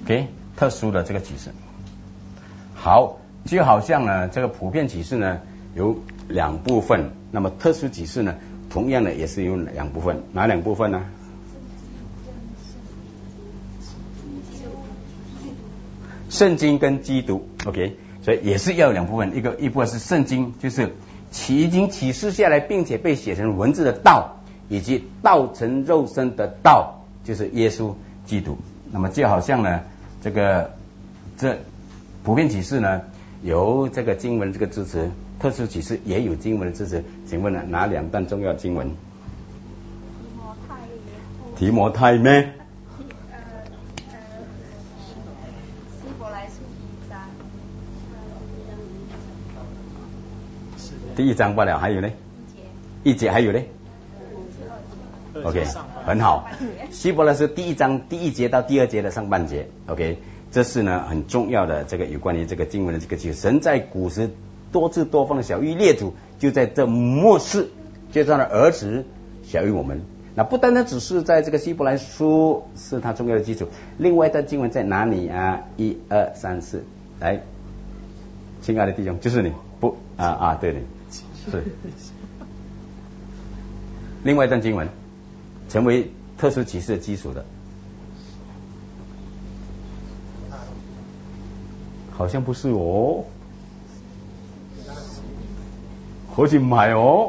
，OK， 特殊的这个启示。好，就好像呢，这个普遍启示呢有两部分，那么特殊启示呢，同样的也是有两部分，哪两部分呢？圣经跟基督 ，OK， 所以也是要有两部分，一部分是圣经，就是已经启示下来，并且被写成文字的道，以及道成肉身的道，就是耶稣基督。那么就好像呢，这普遍启示呢，有这个经文这个支持，特殊启示也有经文的支持。请问呢，哪两段重要经文？提摩太咩？第一章罢了，还有呢？一节还有呢 ？OK， 很好。希伯来书第一章第一节到第二节的上半节 ，OK， 这是呢很重要的这个有关于这个经文的这个记述。神在古时多次多方的晓谕列祖，就在这末世接上了儿子晓谕我们。那不单单只是在这个希伯来书是它重要的基础，另外的经文在哪里啊？1、2、3、4，来，亲爱的弟兄，就是你不对的。是，另外一段经文成为特殊启示的基础的，好像不是哦，好似唔係哦。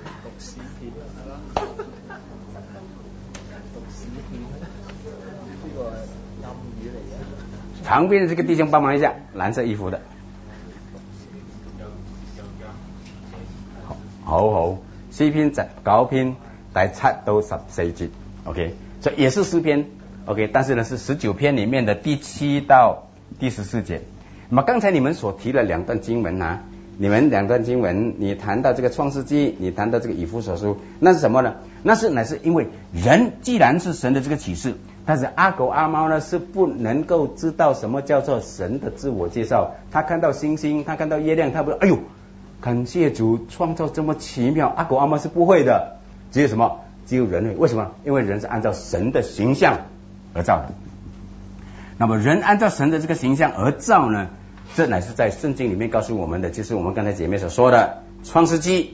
旁边的这个弟兄帮忙一下，蓝色衣服的。好，詩篇9篇第7到14節 ，OK， 所以也是詩篇 ，OK， 但是呢是19篇里面的第7到第14節。那麼剛才你們所提的兩段經文啊，你們兩段經文，你談到這個創世紀，你談到這個以弗所書，那是什麼呢？乃是因為人既然是神的這個啟示，但是阿狗阿貓呢是不能夠知道什麼叫做神的自我介紹。他看到星星，他看到月亮，他不，哎呦。感謝主創造這麼奇妙，阿狗阿貓是不會的，只有什麼？只有人類。為什麼？因為人是按照神的形象而造的。那麼人按照神的這個形象而造呢，這乃是在聖經裡面告訴我們的，就是我們剛才姐妹所說的創世紀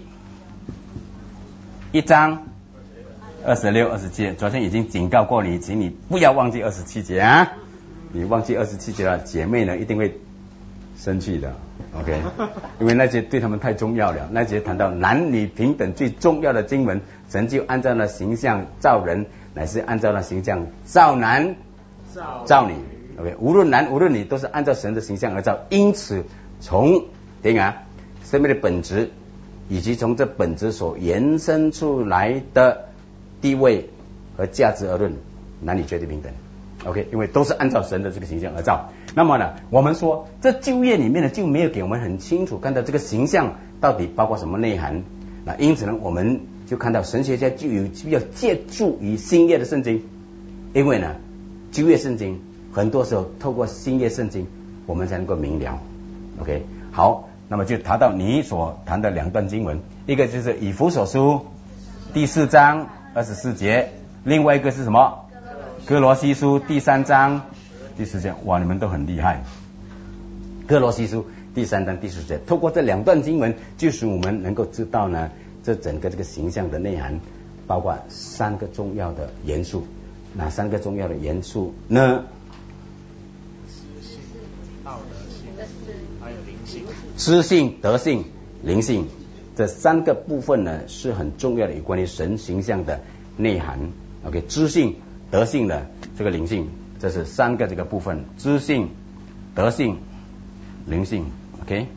1章26、27。昨天已經警告過你，請你不要忘記27節啊！你忘記27節了，姐妹呢一定會生氣的。OK， 因為那些對他們太重要了，那些談到男女平等最重要的經文，神就按照了形象造人，乃是按照了形象造男造女。OK， 無論男無論女都是按照神的形象而造，因此從生命的本質以及從這本質所延伸出來的地位和價值而論，男女絕對平等。OK， 因為都是按照神的這個形象而造。那麼呢，我們說這舊約裡面呢就沒有給我們很清楚看到這個形象到底包括什麼內涵。那因此呢，我們就看到神學家就有必要借助於新約的聖經，因為呢舊約聖經很多時候透過新約聖經我們才能夠明了。OK， 好，那麼就談到你所談的兩段經文，一個就是以弗所書第4章24節，另外一個是什麼？哥羅西書第3章第10節。哇，你們都很厲害。哥羅西書第3章第10節，透過這兩段經文，就使我們能夠知道呢，這整個這個形象的內涵，包括3個重要的元素。哪3個重要的元素呢？知性、道德性，還有靈性。知性、德性、靈性，這3個部分呢，是很重要的有關於神形象的內涵。OK， 知性、德性的這個靈性，這是3個這個部分：知性、德性、靈性。OK，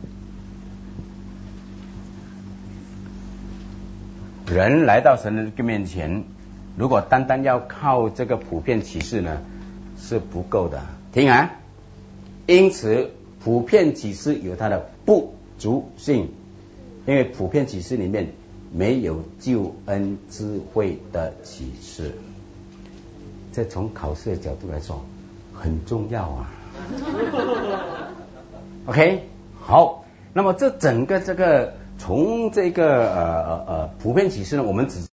人來到神的這個面前，如果單單要靠這個普遍啟示呢，是不夠的。聽啊，因此普遍啟示有它的不足性，因為普遍啟示裡面沒有救恩智慧的啟示。這從考試的角度來說很重要啊。OK， 好，那麼這整個這個從這個普遍啟示呢，我們只